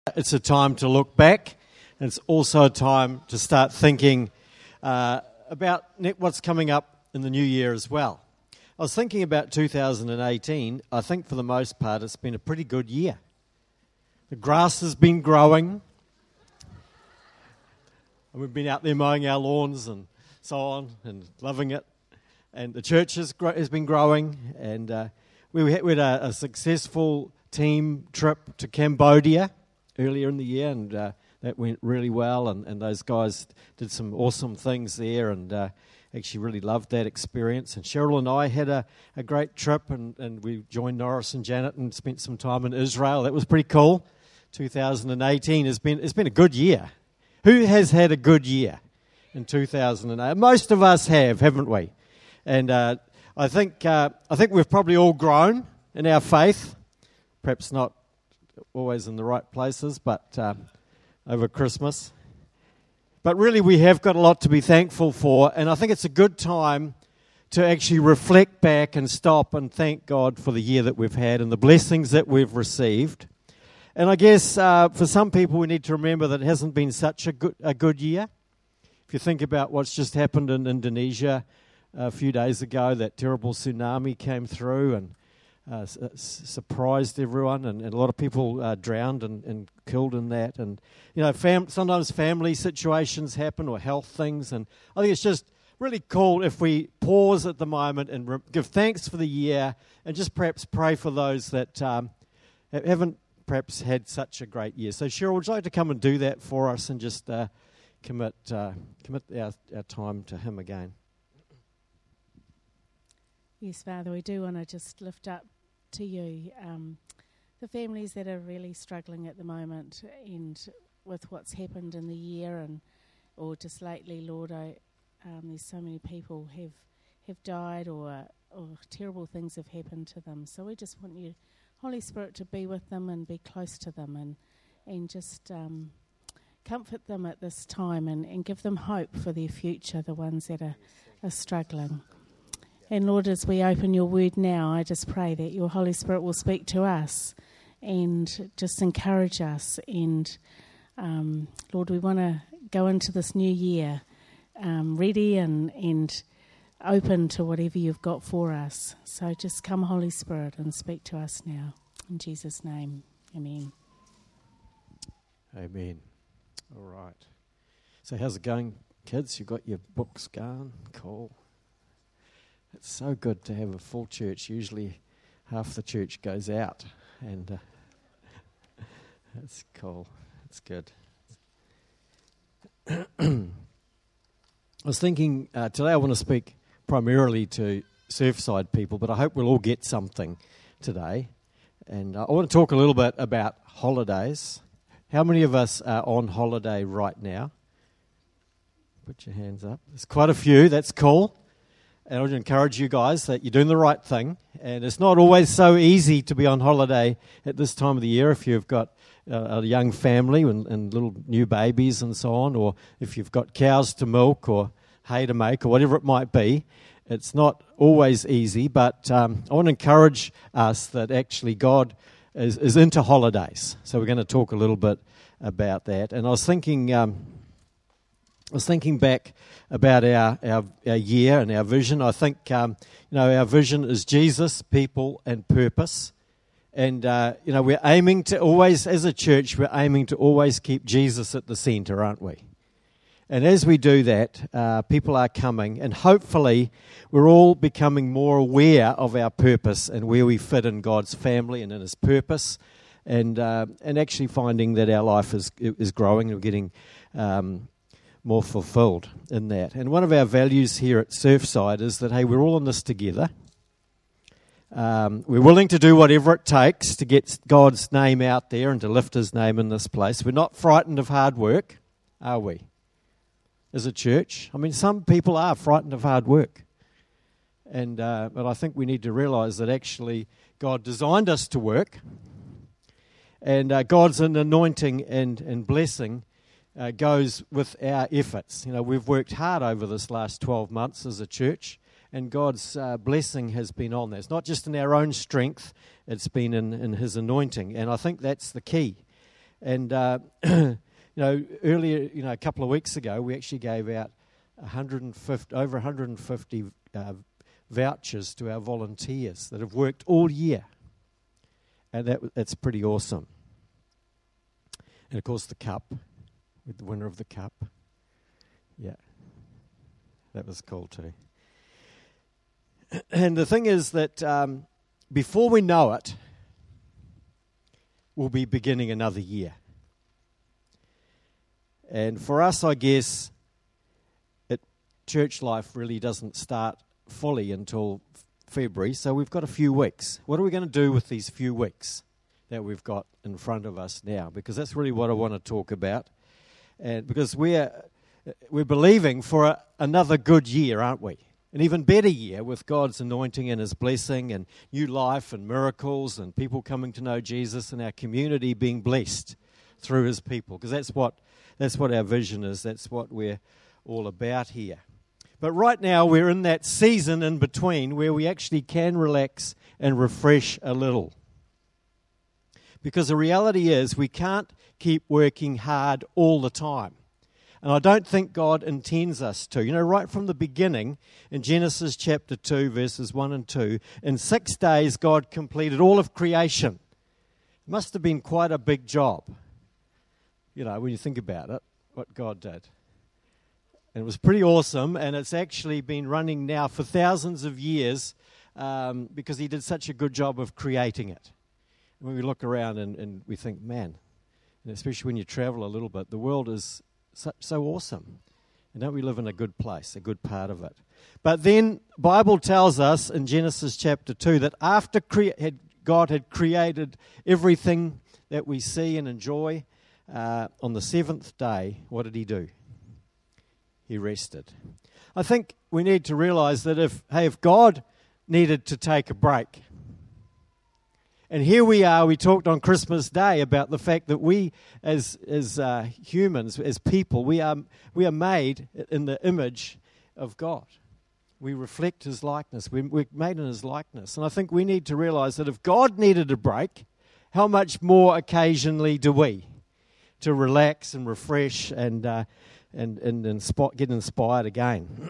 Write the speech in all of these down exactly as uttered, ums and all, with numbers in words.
It's a time to look back, and it's also a time to start thinking uh, about what's coming up in the new year as well. I was thinking about two thousand eighteen. I think for the most part it's been a pretty good year. The grass has been growing, and we've been out there mowing our lawns and so on, and loving it. And the church has, gro- has been growing, and uh, we had, we had a, a successful team trip to Cambodia earlier in the year, and uh, that went really well, and, and those guys did some awesome things there, and uh, actually really loved that experience. And Cheryl and I had a, a great trip, and, and we joined Norris and Janet and spent some time in Israel. That was pretty cool. two thousand eighteen has been it's been a good year. Who has had a good year in two thousand eight? Most of us have, haven't we? And uh, I think uh, I think we've probably all grown in our faith, perhaps not always in the right places, but uh, over Christmas. But really we have got a lot to be thankful for, and I think it's a good time to actually reflect back and stop and thank God for the year that we've had and the blessings that we've received. And I guess uh, for some people we need to remember that it hasn't been such a good, a good year. If you think about what's just happened in Indonesia a few days ago, that terrible tsunami came through and Uh, s- surprised everyone, and, and a lot of people uh, drowned and, and killed in that. And you know, fam- sometimes family situations happen or health things, and I think it's just really cool if we pause at the moment and re- give thanks for the year, and just perhaps pray for those that um, haven't perhaps had such a great year. So Cheryl, would you like to come and do that for us and just uh, commit uh, commit our, our time to Him again? Yes, Father, we do want to just lift up to you um, the families that are really struggling at the moment, and with what's happened in the year, and or just lately, Lord, I, um, there's so many people have have died, or or terrible things have happened to them. So we just want you, Holy Spirit, to be with them and be close to them, and and just um, comfort them at this time, and, and give them hope for their future, the ones that are, are struggling. And Lord, as we open your word now, I just pray that your Holy Spirit will speak to us and just encourage us. And um, Lord, we want to go into this new year um, ready and, and open to whatever you've got for us. So just come, Holy Spirit, and speak to us now. In Jesus' name, amen. Amen. All right. So how's it going, kids? You got your books going? Cool. It's so good to have a full church. Usually half the church goes out, and uh, that's cool. It's good. I was thinking uh, today I want to speak primarily to Surfside people, but I hope we'll all get something today. And uh, I want to talk a little bit about holidays. How many of us are on holiday right now? Put your hands up. There's quite a few. That's cool. And I would encourage you guys that you're doing the right thing. And it's not always so easy to be on holiday at this time of the year if you've got uh, a young family and, and little new babies and so on, or if you've got cows to milk or hay to make or whatever it might be. It's not always easy, but um, I want to encourage us that actually God is, is into holidays. So we're going to talk a little bit about that. And I was thinking... Um, I was thinking back about our, our, our year and our vision. I think, um, you know, our vision is Jesus, people, and purpose. And, uh, you know, we're aiming to always, as a church, we're aiming to always keep Jesus at the centre, aren't we? And as we do that, uh, people are coming, and hopefully we're all becoming more aware of our purpose and where we fit in God's family and in His purpose, and uh, and actually finding that our life is is growing and we're getting Um, more fulfilled in that. And one of our values here at Surfside is that, hey, we're all in this together. Um, we're willing to do whatever it takes to get God's name out there and to lift His name in this place. We're not frightened of hard work, are we? As a church. I mean, some people are frightened of hard work. And uh, but I think we need to realise that actually God designed us to work. And uh, God's an anointing and, and blessing Uh, goes with our efforts. You know, we've worked hard over this last twelve months as a church, and God's uh, blessing has been on that. It's not just in our own strength, it's been in, in His anointing, and I think that's the key. And, uh, you know, earlier, you know, a couple of weeks ago, we actually gave out one hundred fifty, over one hundred fifty uh, vouchers to our volunteers that have worked all year. And that that's pretty awesome. And, of course, the cup, with the winner of the cup. Yeah, that was cool too. And the thing is that um, before we know it, we'll be beginning another year. And for us, I guess, it, church life really doesn't start fully until February, so we've got a few weeks. What are we going to do with these few weeks that we've got in front of us now? Because that's really what I want to talk about. And because we're we're believing for a, another good year, aren't we? An even better year with God's anointing and His blessing and new life and miracles and people coming to know Jesus and our community being blessed through His people. Because that's what that's what our vision is. That's what we're all about here. But right now we're in that season in between where we actually can relax and refresh a little. Because the reality is we can't keep working hard all the time. And I don't think God intends us to. You know, right from the beginning, in Genesis chapter two, verses one and two, in six days God completed all of creation. It must have been quite a big job, you know, when you think about it, what God did. And it was pretty awesome, and it's actually been running now for thousands of years um, because He did such a good job of creating it. And when we look around and, and we think, man, and especially when you travel a little bit, the world is So, so awesome. And don't we live in a good place, a good part of it? But then Bible tells us in Genesis chapter two that after crea- had, God had created everything that we see and enjoy, uh, on the seventh day, what did He do? He rested. I think we need to realize that if, hey, if God needed to take a break, and here we are, we talked on Christmas Day about the fact that we as as uh, humans, as people, we are we are made in the image of God. We reflect His likeness. We, we're made in His likeness. And I think we need to realize that if God needed a break, how much more occasionally do we to relax and refresh and, uh, and, and, and spot, get inspired again?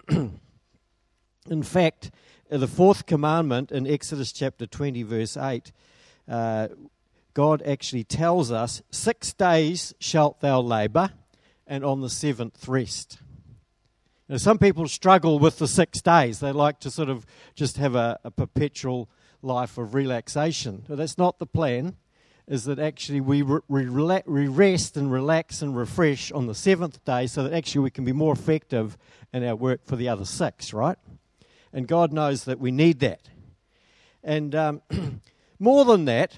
In fact, the fourth commandment in Exodus chapter twenty, verse eight, Uh, God actually tells us, six days shalt thou labour, and on the seventh rest. Now, some people struggle with the six days. They like to sort of just have a, a perpetual life of relaxation. But that's not the plan, is that actually we, re- re- we rest and relax and refresh on the seventh day so that actually we can be more effective in our work for the other six, right? And God knows that we need that. And Um, more than that,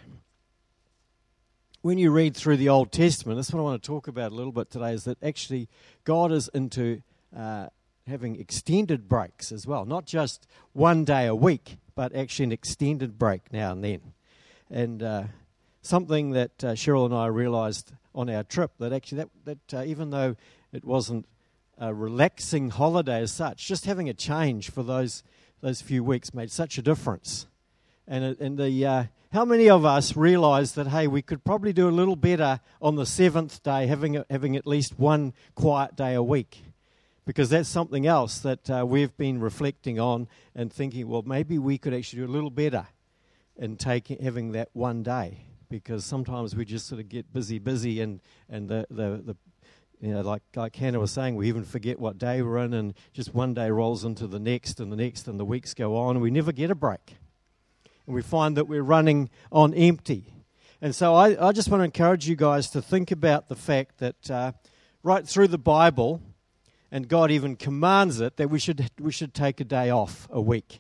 when you read through the Old Testament, that's what I want to talk about a little bit today, is that actually God is into uh, having extended breaks as well. Not just one day a week, but actually an extended break now and then. And uh, something that uh, Cheryl and I realised on our trip, that actually that, that uh, even though it wasn't a relaxing holiday as such, just having a change for those those few weeks made such a difference. And and the uh, how many of us realise that, hey, we could probably do a little better on the seventh day, having a, having at least one quiet day a week, because that's something else that uh, we've been reflecting on and thinking, well, maybe we could actually do a little better in taking having that one day, because sometimes we just sort of get busy, busy, and and the the, the you know, like like Hannah was saying, we even forget what day we're in, and just one day rolls into the next, and the next, and the weeks go on, and we never get a break. And we find that we're running on empty. And so I, I just want to encourage you guys to think about the fact that uh, right through the Bible, and God even commands it, that we should we should take a day off a week.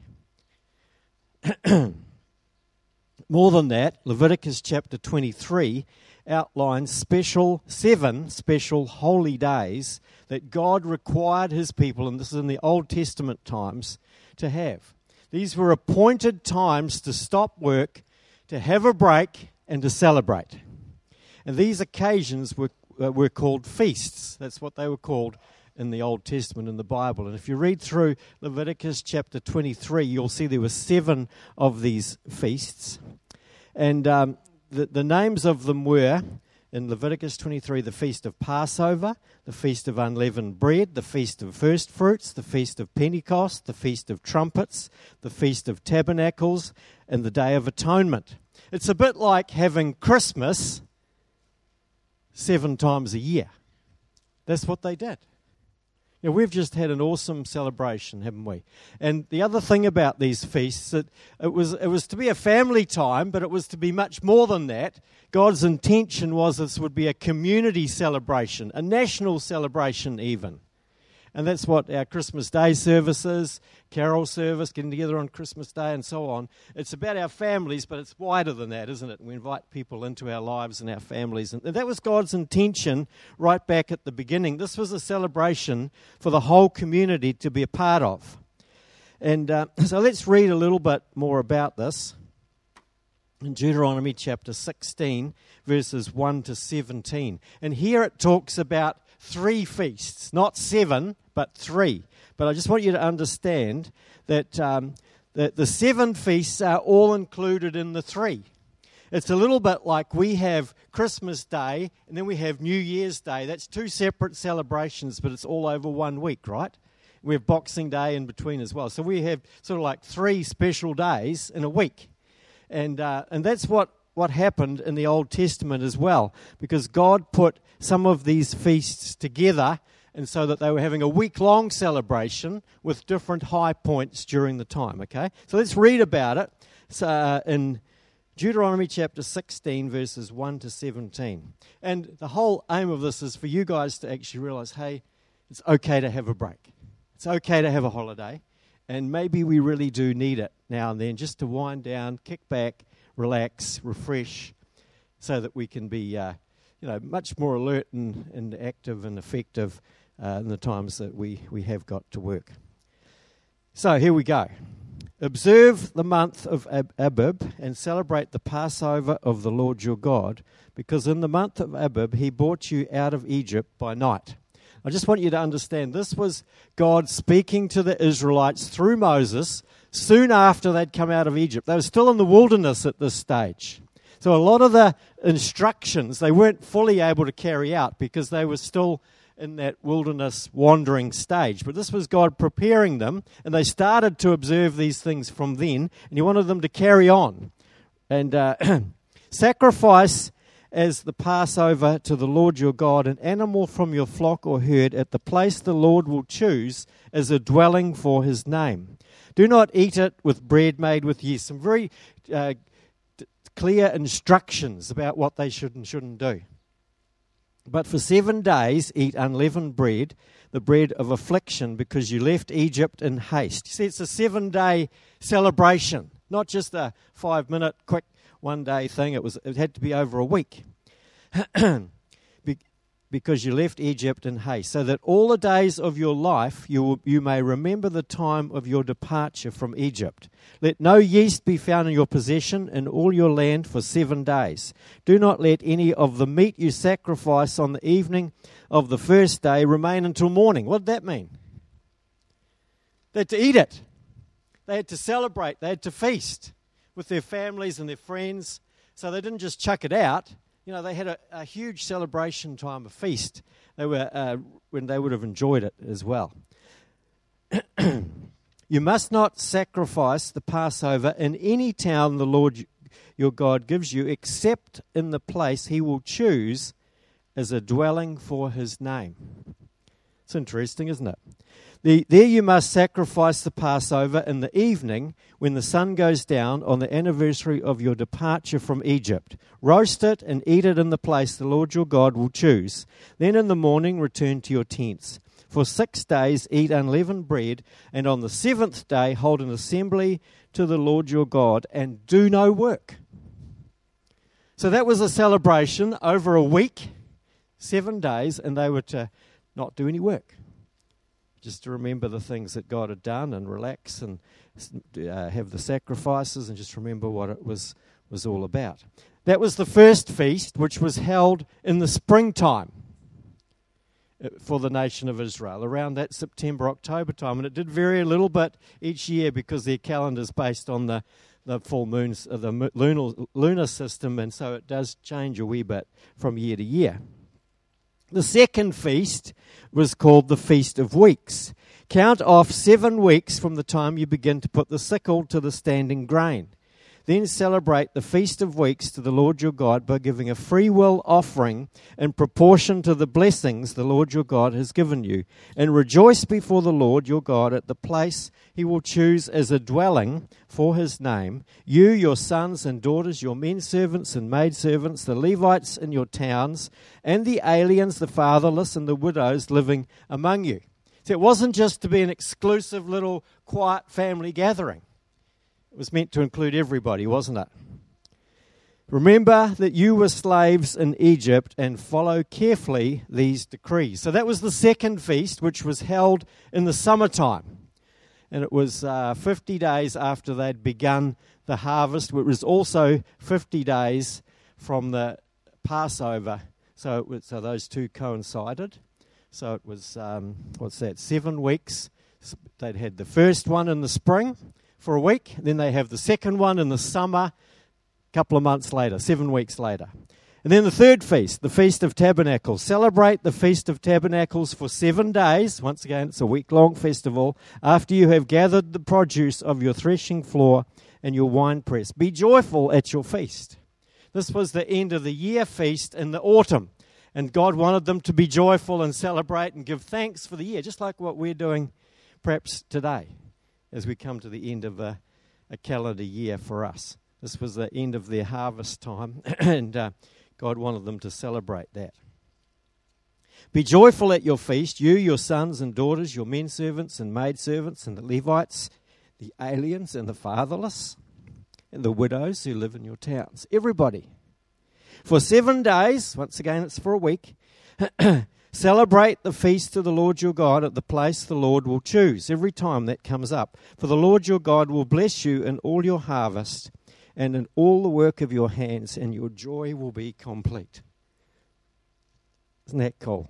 More than that, Leviticus chapter twenty-three outlines special seven special holy days that God required His people, and this is in the Old Testament times, to have. These were appointed times to stop work, to have a break, and to celebrate. And these occasions were uh, were called feasts. That's what they were called in the Old Testament, in the Bible. And if you read through Leviticus chapter twenty-three, you'll see there were seven of these feasts. And um, the, the names of them were, in Leviticus twenty-three, the Feast of Passover, the Feast of Unleavened Bread, the Feast of First Fruits, the Feast of Pentecost, the Feast of Trumpets, the Feast of Tabernacles, and the Day of Atonement. It's a bit like having Christmas seven times a year. That's what they did. You know, we've just had an awesome celebration, haven't we? And the other thing about these feasts, that it was it was to be a family time, but it was to be much more than that. God's intention was this would be a community celebration, a national celebration even. And that's what our Christmas Day service is, carol service, getting together on Christmas Day and so on. It's about our families, but it's wider than that, isn't it? We invite people into our lives and our families. And that was God's intention right back at the beginning. This was a celebration for the whole community to be a part of. And uh, so let's read a little bit more about this. In Deuteronomy chapter sixteen, verses one to seventeen. And here it talks about three feasts, not seven, but three. But I just want you to understand that, um, that the seven feasts are all included in the three. It's a little bit like we have Christmas Day and then we have New Year's Day. That's two separate celebrations, but it's all over one week, right? We have Boxing Day in between as well. So we have sort of like three special days in a week. And uh, and that's what, what happened in the Old Testament as well, because God put some of these feasts together, and so that they were having a week-long celebration with different high points during the time, okay? So let's read about it so, uh, in Deuteronomy chapter sixteen, verses one to seventeen. And the whole aim of this is for you guys to actually realize, hey, it's okay to have a break. It's okay to have a holiday. And maybe we really do need it now and then, just to wind down, kick back, relax, refresh, so that we can be uh, you know, much more alert and, and active and effective uh, in the times that we, we have got to work. So here we go. Observe the month of Ab- Abib and celebrate the Passover of the Lord your God, because in the month of Abib he brought you out of Egypt by night. I just want you to understand, this was God speaking to the Israelites through Moses soon after they'd come out of Egypt. They were still in the wilderness at this stage. So a lot of the instructions they weren't fully able to carry out because they were still in that wilderness wandering stage. But this was God preparing them, and they started to observe these things from then, and he wanted them to carry on. And uh, sacrifice as the Passover to the Lord your God an animal from your flock or herd at the place the Lord will choose as a dwelling for his name. Do not eat it with bread made with yeast. Some very uh, d- clear instructions about what they should and shouldn't do. But for seven days eat unleavened bread, the bread of affliction, because you left Egypt in haste. You see, it's a seven-day celebration, not just a five-minute quick one-day thing. It was. It had to be over a week. Be- because you left Egypt in haste, so that all the days of your life you will, you may remember the time of your departure from Egypt. Let no yeast be found in your possession in all your land for seven days. Do not let any of the meat you sacrifice on the evening of the first day remain until morning. What did that mean? They had to eat it. They had to celebrate. They had to feast with their families and their friends. So they didn't just chuck it out. You know, they had a, a huge celebration time, a feast. They were uh, when they would have enjoyed it as well. You must not sacrifice the Passover in any town the Lord your God gives you, except in the place he will choose as a dwelling for his name. It's interesting, isn't it? The, there you must sacrifice the Passover in the evening when the sun goes down on the anniversary of your departure from Egypt. Roast it and eat it in the place the Lord your God will choose. Then in the morning return to your tents. For six days eat unleavened bread, and on the seventh day hold an assembly to the Lord your God, and do no work. So that was a celebration over a week, seven days, and they were to not do any work. Just to remember the things that God had done and relax and uh, have the sacrifices and just remember what it was, was all about. That was the first feast, which was held in the springtime for the nation of Israel, around that September, October time. And it did vary a little bit each year because their calendar is based on the the full moons, uh, the mo- lunar, lunar system, and so it does change a wee bit from year to year. The second feast was called the Feast of Weeks. Count off seven weeks from the time you begin to put the sickle to the standing grain. Then celebrate the Feast of Weeks to the Lord your God by giving a free will offering in proportion to the blessings the Lord your God has given you. And rejoice before the Lord your God at the place he will choose as a dwelling for his name. You, your sons and daughters, your men servants and maidservants, the Levites in your towns, and the aliens, the fatherless, and the widows living among you. So it wasn't just to be an exclusive little quiet family gathering. It was meant to include everybody, wasn't it? Remember that you were slaves in Egypt and follow carefully these decrees. So that was the second feast, which was held in the summertime. And it was uh, fifty days after they'd begun the harvest. It was also fifty days from the Passover. So, it was, so those two coincided. So it was, um, what's that, seven weeks. They'd had the first one in the spring for a week. Then they have the second one in the summer, a couple of months later, seven weeks later. And then the third feast, the Feast of Tabernacles. Celebrate the Feast of Tabernacles for seven days. Once again, it's a week-long festival. After you have gathered the produce of your threshing floor and your winepress. Be joyful at your feast. This was the end of the year feast in the autumn. And God wanted them to be joyful and celebrate and give thanks for the year, just like what we're doing perhaps today as we come to the end of a, a calendar year for us. This was the end of their harvest time, and uh, God wanted them to celebrate that. Be joyful at your feast, you, your sons and daughters, your men servants and maidservants, and the Levites, the aliens and the fatherless, and the widows who live in your towns. Everybody. For seven days, once again it's for a week, celebrate the feast to the Lord your God at the place the Lord will choose every time that comes up. For the Lord your God will bless you in all your harvest and in all the work of your hands, and your joy will be complete. Isn't that cool?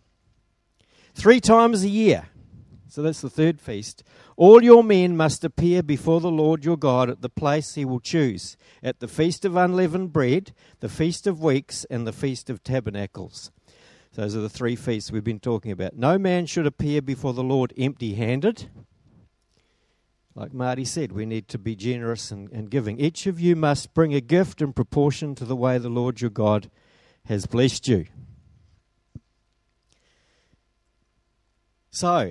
Three times a year, so that's the third feast, all your men must appear before the Lord your God at the place he will choose, at the Feast of Unleavened Bread, the Feast of Weeks, and the Feast of Tabernacles. Those are the three feasts we've been talking about. No man should appear before the Lord empty-handed. Like Marty said, we need to be generous and, and giving. Each of you must bring a gift in proportion to the way the Lord your God has blessed you. So,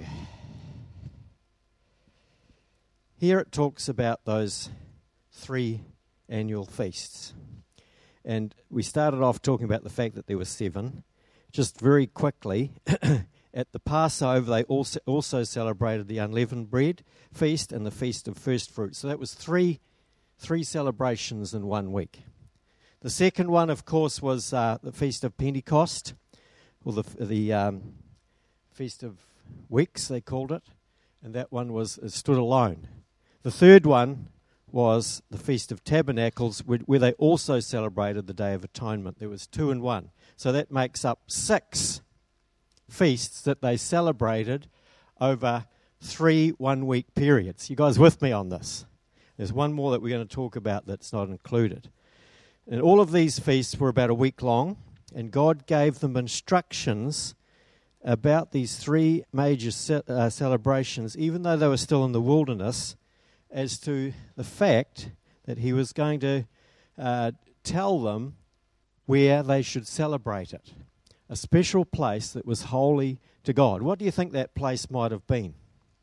here it talks about those three annual feasts. And we started off talking about the fact that there were seven. Just very quickly, at the Passover, they also also celebrated the unleavened bread feast and the Feast of First Fruits. So that was three three celebrations in one week. The second one, of course, was uh, the Feast of Pentecost, or the the um, Feast of Weeks, they called it, and that one was it stood alone. The third one was the Feast of Tabernacles, where they also celebrated the Day of Atonement. There was two in one. So that makes up six feasts that they celebrated over three one-week periods. You guys with me on this? There's one more that we're going to talk about that's not included. And all of these feasts were about a week long, and God gave them instructions about these three major ce- uh, celebrations, even though they were still in the wilderness, as to the fact that he was going to uh, tell them where they should celebrate it. A special place that was holy to God. What do you think that place might have been?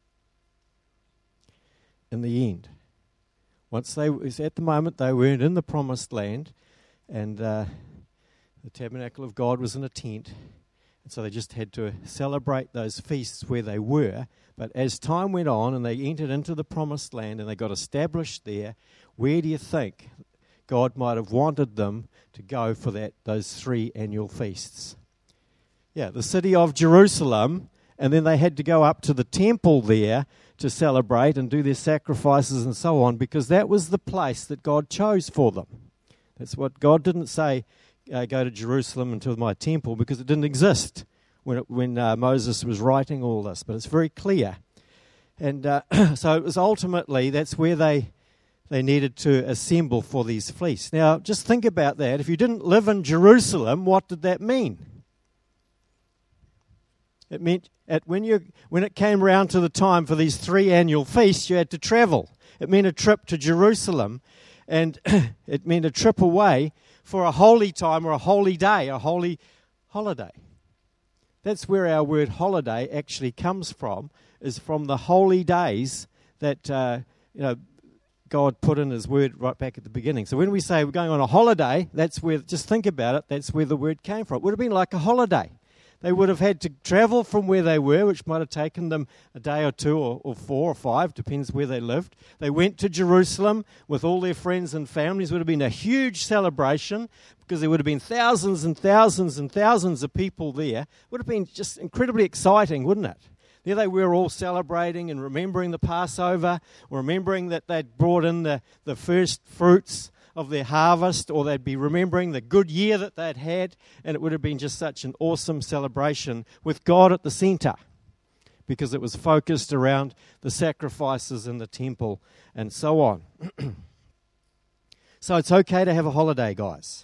In the end. Once they, at the moment, they weren't in the promised land, and uh, the tabernacle of God was in a tent, and so they just had to celebrate those feasts where they were. But as time went on and they entered into the promised land and they got established there, where do you think God might have wanted them to go for that those three annual feasts? Yeah, the city of Jerusalem, and then they had to go up to the temple there to celebrate and do their sacrifices and so on, because that was the place that God chose for them. That's what God didn't say, uh, go to Jerusalem and to my temple, because it didn't exist when it, when uh, Moses was writing all this, but it's very clear. And uh, so it was ultimately, that's where they they needed to assemble for these feasts. Now, just think about that. If you didn't live in Jerusalem, what did that mean? It meant at when you when it came around to the time for these three annual feasts, you had to travel. It meant a trip to Jerusalem, and it meant a trip away for a holy time or a holy day, a holy holiday. That's where our word holiday actually comes from, is from the holy days that uh, you know God put in His word right back at the beginning. So when we say we're going on a holiday, that's where, just think about it, that's where the word came from. It would have been like a holiday. They would have had to travel from where they were, which might have taken them a day or two or, or four or five, depends where they lived. They went to Jerusalem with all their friends and families. It would have been a huge celebration because there would have been thousands and thousands and thousands of people there. It would have been just incredibly exciting, wouldn't it? There they were all celebrating and remembering the Passover, or remembering that they'd brought in the, the first fruits of their harvest, or they'd be remembering the good year that they'd had, and it would have been just such an awesome celebration with God at the center, because it was focused around the sacrifices in the temple and so on. So it's okay to have a holiday, guys.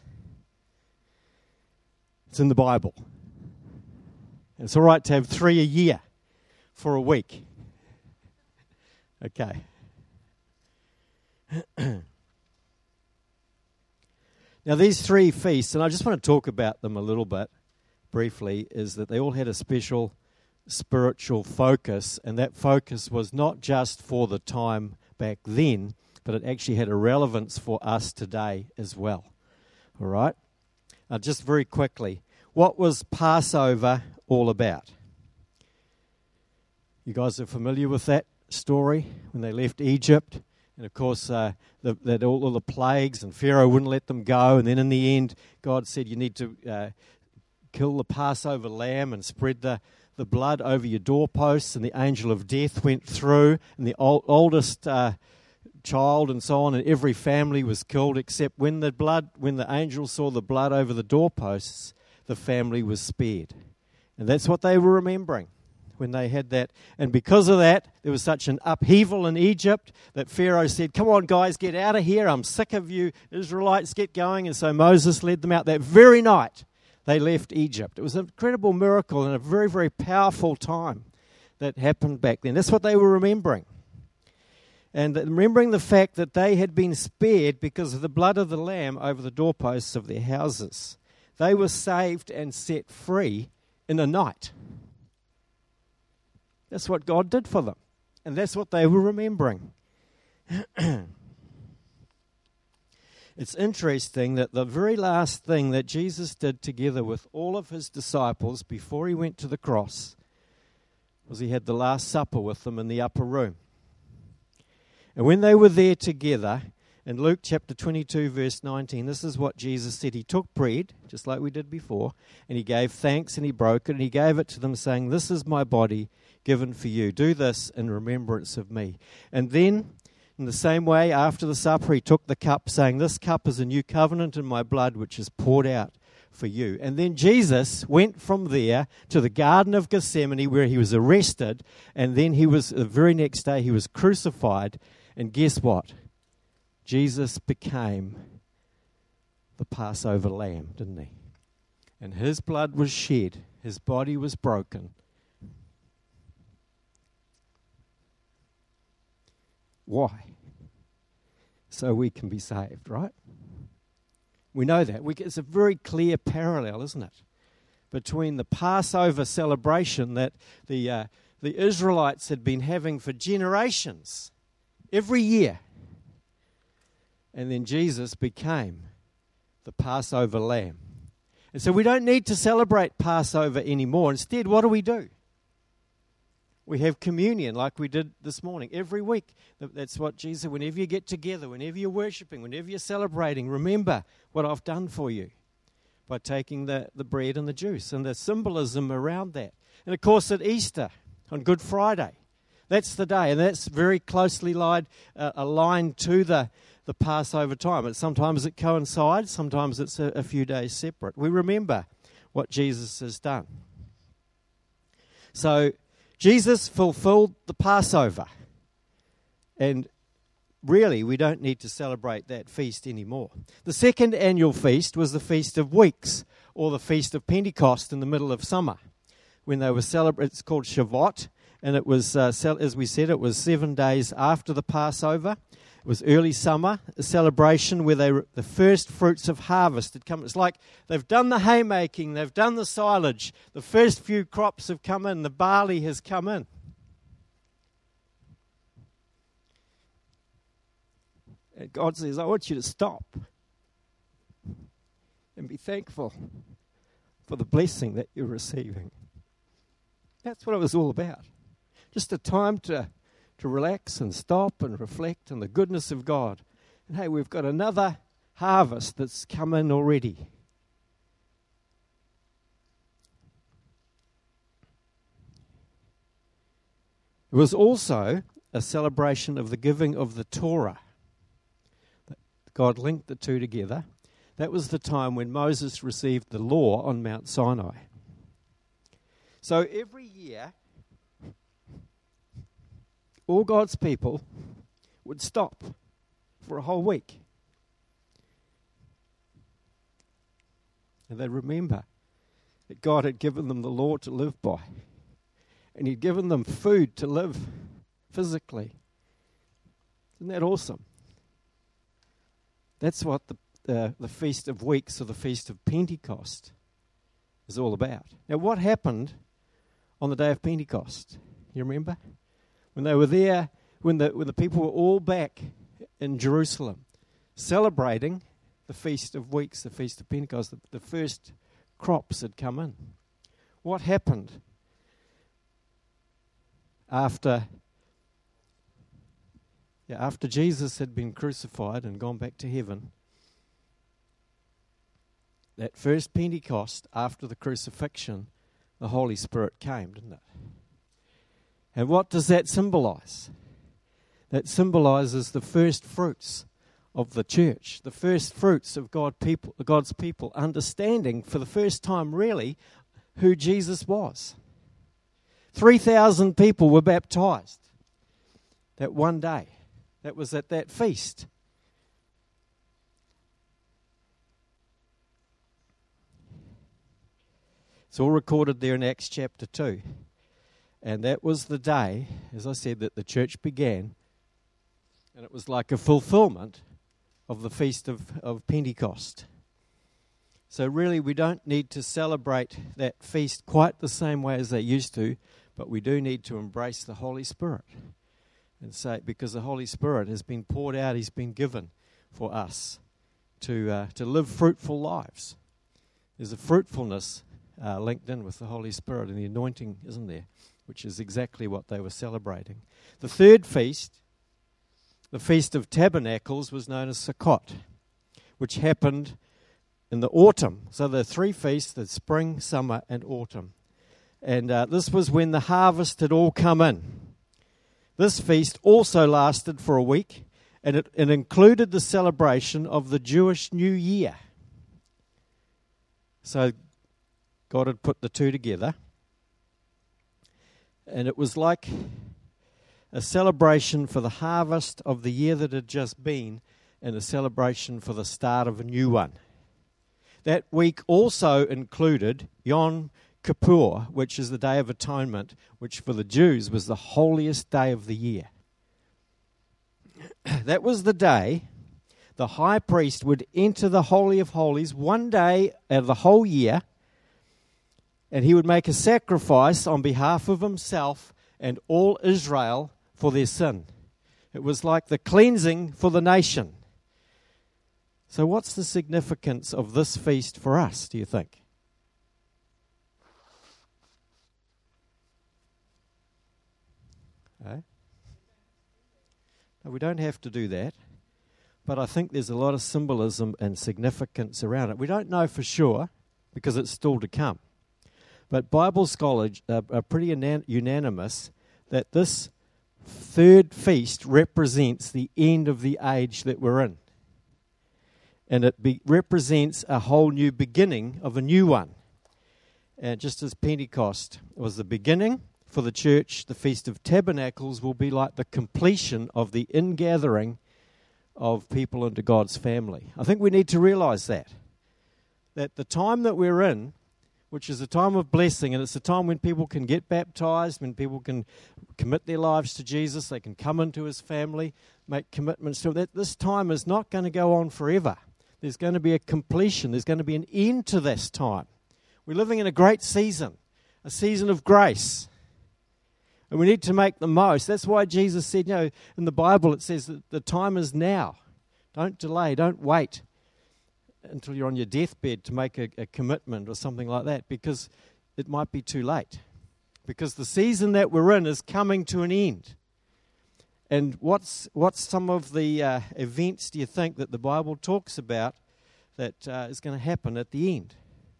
It's in the Bible. And it's all right to have three a year for a week. Okay. Now, these three feasts, and I just want to talk about them a little bit briefly, is that they all had a special spiritual focus, and that focus was not just for the time back then, but it actually had a relevance for us today as well. All right? Now, just very quickly, what was Passover all about? You guys are familiar with that story when they left Egypt? And of course, uh, the, that all, all the plagues, and Pharaoh wouldn't let them go. And then in the end, God said, you need to uh, kill the Passover lamb and spread the, the blood over your doorposts. And the angel of death went through, and the old, oldest uh, child and so on, and every family was killed, except when the blood, when the angel saw the blood over the doorposts, the family was spared. And that's what they were remembering when they had that. And because of that, there was such an upheaval in Egypt that Pharaoh said, come on guys, get out of here, I'm sick of you Israelites, get going. And so Moses led them out. That very night they left Egypt. It was an incredible miracle and a very, very powerful time that happened back then. That's what they were remembering. And remembering the fact that they had been spared because of the blood of the lamb over the doorposts of their houses. They were saved and set free in a night. That's what God did for them. And that's what they were remembering. It's interesting that the very last thing that Jesus did together with all of his disciples before he went to the cross was he had the Last Supper with them in the upper room. And when they were there together, in Luke chapter twenty-two, verse nineteen, this is what Jesus said. He took bread, just like we did before, and he gave thanks and he broke it, and he gave it to them, saying, this is my body given for you. Do this in remembrance of me. And then, in the same way, after the supper, he took the cup, saying, this cup is a new covenant in my blood, which is poured out for you. And then Jesus went from there to the Garden of Gethsemane, where he was arrested, and then he was, the very next day, he was crucified. And guess what? Jesus became the Passover lamb, didn't he? And his blood was shed, his body was broken. Why? So we can be saved, right? We know that. We, it's a very clear parallel, isn't it? Between the Passover celebration that the, uh, the Israelites had been having for generations, every year. And then Jesus became the Passover lamb. And so we don't need to celebrate Passover anymore. Instead, what do we do? We have communion like we did this morning. Every week, that's what Jesus said. Whenever you get together, whenever you're worshiping, whenever you're celebrating, remember what I've done for you by taking the, the bread and the juice and the symbolism around that. And of course, at Easter, on Good Friday, that's the day, and that's very closely lied, uh, aligned to the, the Passover time. But sometimes it coincides, sometimes it's a, a few days separate. We remember what Jesus has done. So Jesus fulfilled the Passover. And really, we don't need to celebrate that feast anymore. The second annual feast was the Feast of Weeks, or the Feast of Pentecost in the middle of summer, when they were celebrated. It's called Shavuot, and it was, uh, as we said, it was seven days after the Passover. It was early summer, a celebration where they were, the first fruits of harvest had come. It's like they've done the haymaking, they've done the silage, the first few crops have come in, the barley has come in. And God says, I want you to stop and be thankful for the blessing that you're receiving. That's what it was all about. Just a time to, to relax and stop and reflect on the goodness of God. And hey, we've got another harvest that's come in already. It was also a celebration of the giving of the Torah. God linked the two together. That was the time when Moses received the law on Mount Sinai. So every year, all God's people would stop for a whole week. And they'd remember that God had given them the law to live by. And he'd given them food to live physically. Isn't that awesome? That's what the, uh, the Feast of Weeks, or the Feast of Pentecost, is all about. Now, what happened on the day of Pentecost? You remember? When they were there, when the, when the people were all back in Jerusalem, celebrating the Feast of Weeks, the Feast of Pentecost, the, the first crops had come in. What happened after... Yeah, after Jesus had been crucified and gone back to heaven, that first Pentecost after the crucifixion, the Holy Spirit came, didn't it? And what does that symbolize? That symbolizes the first fruits of the church, the first fruits of God people, God's people, understanding for the first time really who Jesus was. three thousand people were baptized that one day. That was at that feast. It's all recorded there in Acts chapter two. And that was the day, as I said, that the church began. And it was like a fulfillment of the Feast of, of Pentecost. So really we don't need to celebrate that feast quite the same way as they used to, but we do need to embrace the Holy Spirit. And say, because the Holy Spirit has been poured out, he's been given for us to uh, to live fruitful lives. There's a fruitfulness uh, linked in with the Holy Spirit and the anointing, isn't there? Which is exactly what they were celebrating. The third feast, the Feast of Tabernacles, was known as Sukkot, which happened in the autumn. So there are three feasts, the spring, summer, and autumn. And uh, this was when the harvest had all come in. This feast also lasted for a week, and it, it included the celebration of the Jewish New Year. So God had put the two together, and it was like a celebration for the harvest of the year that had just been, and a celebration for the start of a new one. That week also included Yom Kippur, which is the Day of Atonement, which for the Jews was the holiest day of the year. That was the day the high priest would enter the Holy of Holies one day out of the whole year, and he would make a sacrifice on behalf of himself and all Israel for their sin. It was like the cleansing for the nation. So what's the significance of this feast for us, do you think? Eh? No, we don't have to do that, but I think there's a lot of symbolism and significance around it. We don't know for sure because it's still to come, but Bible scholars are, are pretty unan- unanimous that this third feast represents the end of the age that we're in, and it be- represents a whole new beginning of a new one. And just as Pentecost was the beginning for the church, the Feast of Tabernacles will be like the completion of the ingathering of people into God's family. I think we need to realize that. That the time that we're in, which is a time of blessing, and it's a time when people can get baptized, when people can commit their lives to Jesus, they can come into his family, make commitments to him. That this time is not going to go on forever. There's going to be a completion. There's going to be an end to this time. We're living in a great season, a season of grace. And we need to make the most. That's why Jesus said, you know, in the Bible it says that the time is now. Don't delay, don't wait until you're on your deathbed to make a, a commitment or something like that, because it might be too late. Because the season that we're in is coming to an end. And what's what's some of the uh, events do you think that the Bible talks about that uh, is going to happen at the end?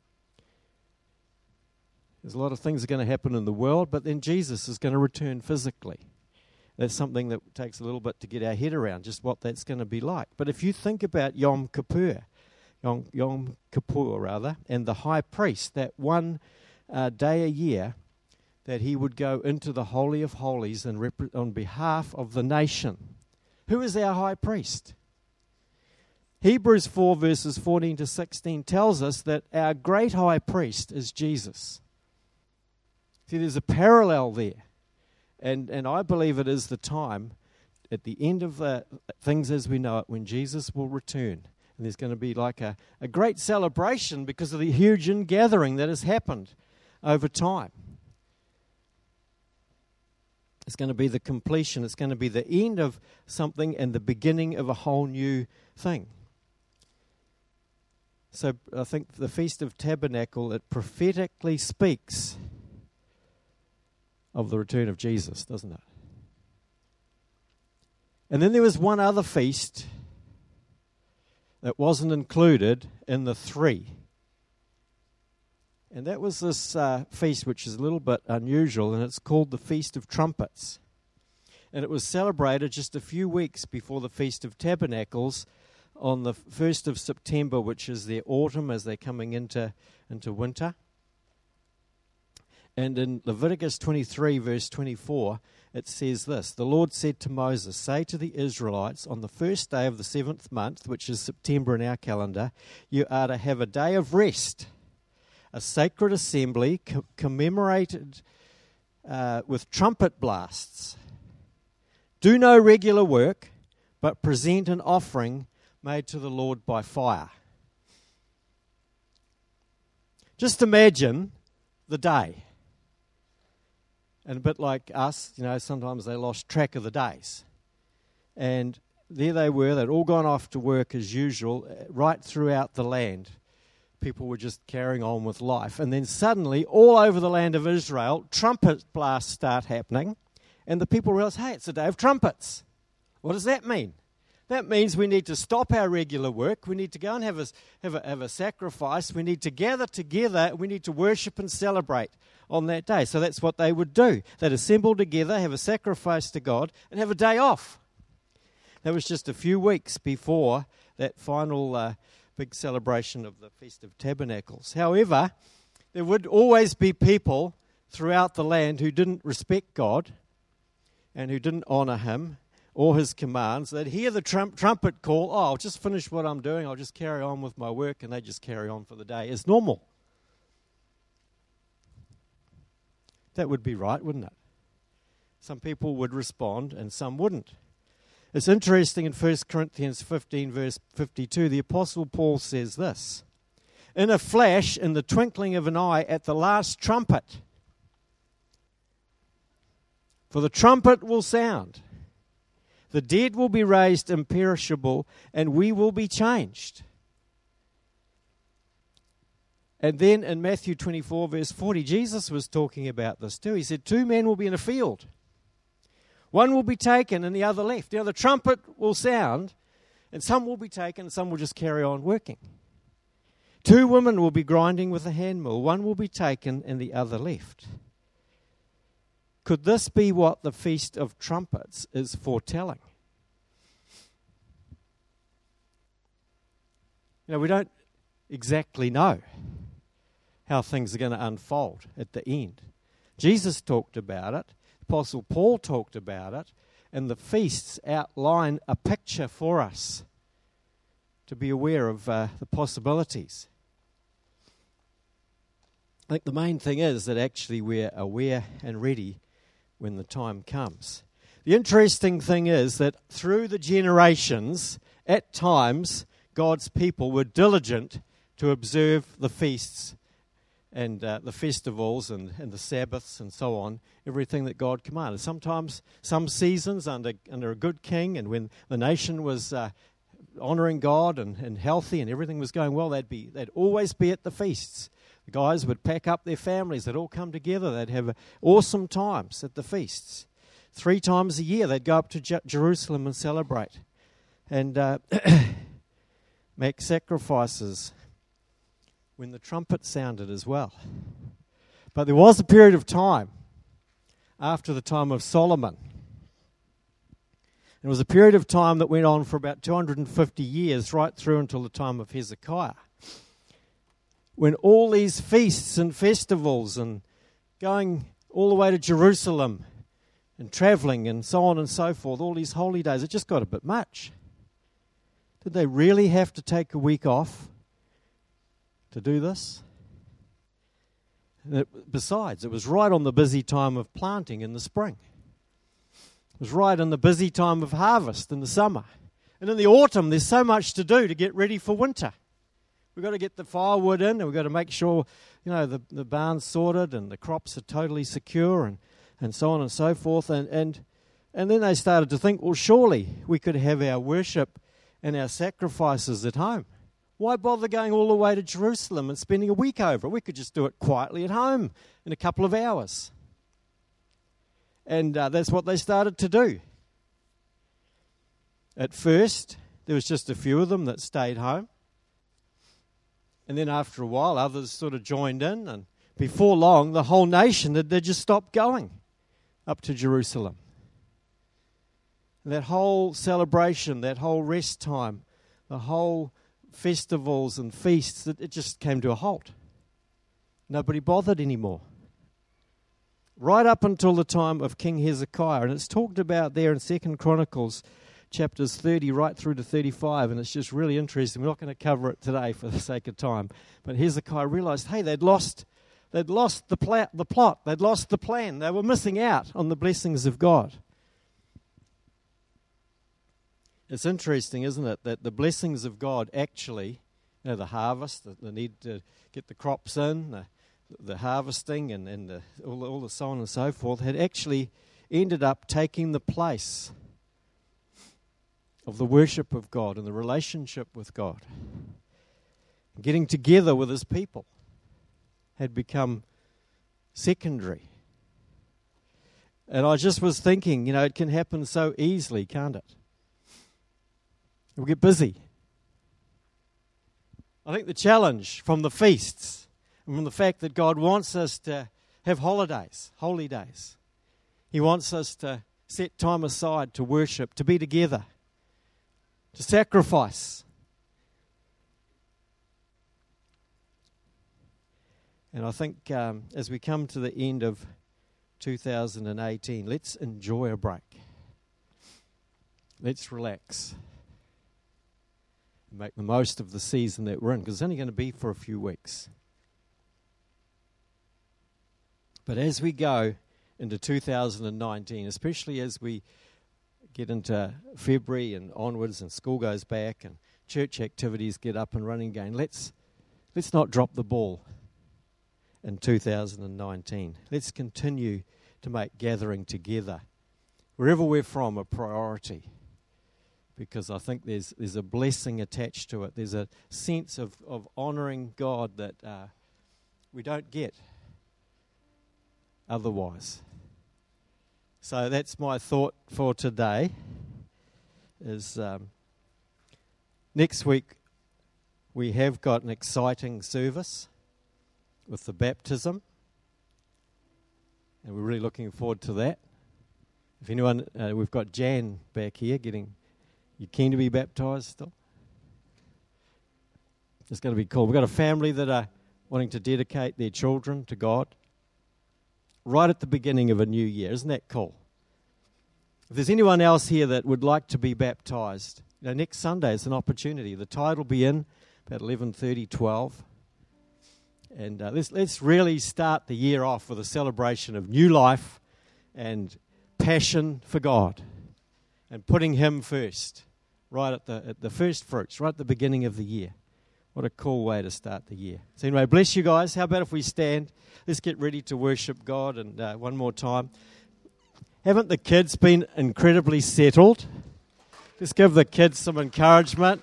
There's a lot of things that are going to happen in the world, but then Jesus is going to return physically. That's something that takes a little bit to get our head around, just what that's going to be like. But if you think about Yom Kippur, Yom, Yom Kippur rather, and the high priest, that one uh, day a year that he would go into the Holy of Holies and rep- on behalf of the nation. Who is our high priest? Hebrews four verses fourteen to sixteen tells us that our great high priest is Jesus. See, there's a parallel there. And and I believe it is the time at the end of the things as we know it when Jesus will return. And there's going to be like a, a great celebration because of the huge ingathering that has happened over time. It's going to be the completion. It's going to be the end of something and the beginning of a whole new thing. So I think the Feast of Tabernacle, it prophetically speaks of the return of Jesus, doesn't it? And then there was one other feast that wasn't included in the three. And that was this uh, feast which is a little bit unusual, and it's called the Feast of Trumpets. And it was celebrated just a few weeks before the Feast of Tabernacles on the first of September, which is their autumn as they're coming into, into winter. And in Leviticus twenty-three, verse twenty-four, it says this: The Lord said to Moses, say to the Israelites, on the first day of the seventh month, which is September in our calendar, you are to have a day of rest, a sacred assembly co- commemorated uh, with trumpet blasts. Do no regular work, but present an offering made to the Lord by fire. Just imagine the day. And a bit like us, you know, sometimes they lost track of the days. And there they were, they'd all gone off to work as usual, right throughout the land. People were just carrying on with life. And then suddenly, all over the land of Israel, trumpet blasts start happening. And the people realize, hey, it's a day of trumpets. What does that mean? That means we need to stop our regular work. We need to go and have a, have a, have a sacrifice. We need to gather together. We need to worship and celebrate on that day. So that's what they would do. They'd assemble together, have a sacrifice to God, and have a day off. That was just a few weeks before that final uh, big celebration of the Feast of Tabernacles. However, there would always be people throughout the land who didn't respect God and who didn't honour him or his commands. They'd hear the trump, trumpet call, oh, I'll just finish what I'm doing, I'll just carry on with my work, and they just carry on for the day. It's normal. That would be right, wouldn't it? Some people would respond and some wouldn't. It's interesting in First Corinthians fifteen, verse fifty-two, the Apostle Paul says this: in a flash, in the twinkling of an eye, at the last trumpet, for the trumpet will sound, the dead will be raised imperishable, and we will be changed. And then in Matthew twenty-four, verse forty, Jesus was talking about this too. He said, two men will be in a field. One will be taken and the other left. Now the trumpet will sound, and some will be taken and some will just carry on working. Two women will be grinding with a handmill. One will be taken and the other left. Could this be what the Feast of Trumpets is foretelling? You know, we don't exactly know how things are going to unfold at the end. Jesus talked about it. Apostle Paul talked about it. And the feasts outline a picture for us to be aware of uh, the possibilities. I think the main thing is that actually we're aware and ready when the time comes. The interesting thing is that through the generations, at times, God's people were diligent to observe the feasts and uh, the festivals and, and the Sabbaths and so on, everything that God commanded. Sometimes, some seasons under under a good king, and when the nation was uh, honouring God and, and healthy and everything was going well, they'd be they'd always be at the feasts. The guys would pack up their families, they'd all come together, they'd have awesome times at the feasts. Three times a year they'd go up to Jer- Jerusalem and celebrate and uh, make sacrifices when the trumpet sounded as well. But there was a period of time after the time of Solomon. It was a period of time that went on for about two hundred fifty years, right through until the time of Hezekiah, when all these feasts and festivals and going all the way to Jerusalem and travelling and so on and so forth, all these holy days, it just got a bit much. Did they really have to take a week off to do this? It, besides, it was right on the busy time of planting in the spring. It was right in the busy time of harvest in the summer. And in the autumn, there's so much to do to get ready for winter. We've got to get the firewood in, and we've got to make sure, you know, the, the barn's sorted and the crops are totally secure and, and so on and so forth. And, and, and then they started to think, well, surely we could have our worship and our sacrifices at home. Why bother going all the way to Jerusalem and spending a week over it? We could just do it quietly at home in a couple of hours. And uh, that's what they started to do. At first, there was just a few of them that stayed home. And then after a while, others sort of joined in. And before long, the whole nation, they just stopped going up to Jerusalem. And that whole celebration, that whole rest time, the whole festivals and feasts, it just came to a halt. Nobody bothered anymore. Right up until the time of King Hezekiah. And it's talked about there in Second Chronicles chapters thirty right through to thirty-five, and it's just really interesting. We're not going to cover it today for the sake of time. But Hezekiah realized, hey, they'd lost they'd lost the, pla- the plot. They'd lost the plan. They were missing out on the blessings of God. It's interesting, isn't it, that the blessings of God actually, you know, the harvest, the, the need to get the crops in, the, the harvesting and, and the, all, all the so on and so forth, had actually ended up taking the place of the worship of God and the relationship with God. Getting together with his people had become secondary. And I just was thinking, you know, it can happen so easily, can't it? We get busy. I think the challenge from the feasts and from the fact that God wants us to have holidays, holy days. He wants us to set time aside to worship, to be together, to sacrifice. And I think um, as we come to the end of two thousand eighteen, let's enjoy a break. Let's relax. Make the most of the season that we're in, because it's only going to be for a few weeks. But as we go into two thousand nineteen, especially as we get into February and onwards and school goes back and church activities get up and running again, let's let's not drop the ball in two thousand nineteen. Let's continue to make gathering together, wherever we're from, a priority. Because I think there's there's a blessing attached to it. There's a sense of, of honouring God that uh, we don't get otherwise. So that's my thought for today. Is um, next week we have got an exciting service with the baptism, and we're really looking forward to that. If anyone, uh, we've got Jan back here getting. You keen to be baptised still? It's going to be cool. We've got a family that are wanting to dedicate their children to God right at the beginning of a new year. Isn't that cool? If there's anyone else here that would like to be baptised, you know, next Sunday is an opportunity. The tide will be in about eleven thirty, twelve. And uh, let's, let's really start the year off with a celebration of new life and passion for God and putting Him first, right at the, at the first fruits, right at the beginning of the year. What a cool way to start the year. So anyway, bless you guys. How about if we stand? Let's get ready to worship God. And uh, one more time. Haven't the kids been incredibly settled? Let's give the kids some encouragement.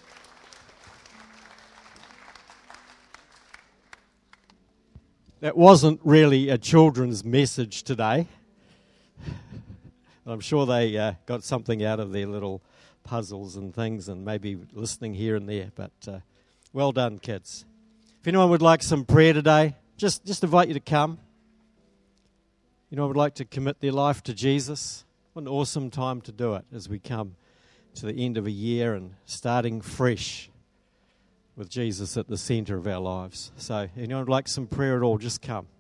That wasn't really a children's message today. I'm sure they uh, got something out of their little puzzles and things and maybe listening here and there. But uh, well done, kids. If anyone would like some prayer today, just, just invite you to come. You know, would like to commit their life to Jesus. What an awesome time to do it as we come to the end of a year and starting fresh with Jesus at the centre of our lives. So, anyone would like some prayer at all, just come.